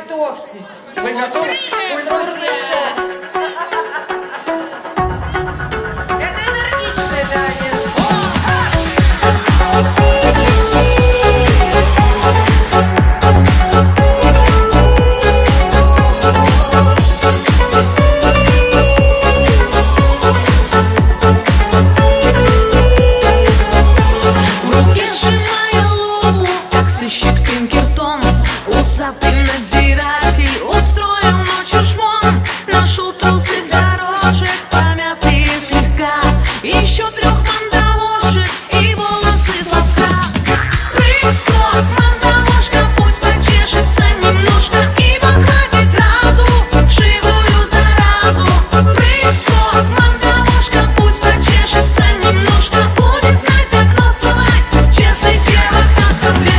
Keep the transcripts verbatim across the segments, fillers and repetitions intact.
Готовьтесь. Вы готовы? Культурный шок. Это энергичный танец. Усатый надзиратель устроил ночью шмон. Нашел трусы дорожек, помятые слегка, еще трех мандавошек и волосы слабка. Прыг-скок, мандавошка, пусть почешется немножко и подхватит сразу вшивую заразу. Прыг-скок, мандавошка, пусть почешется немножко, будет знать, как танцевать, честных девок оскорблять.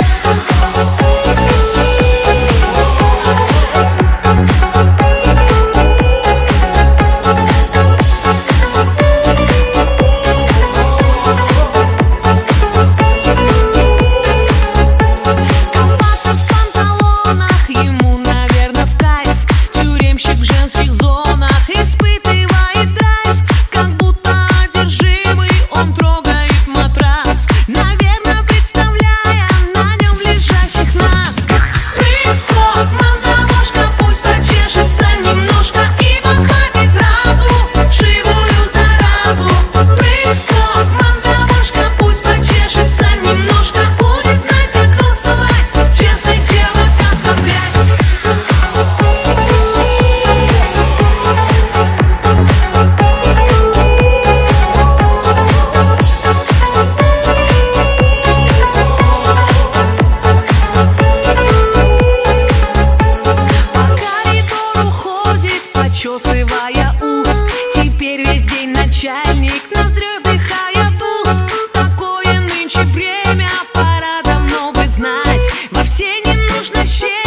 Почесывая ус, теперь весь день начальник ноздрёй вдыхая уст. Такое нынче время, пора давно бы знать, во все не нужно щедрить.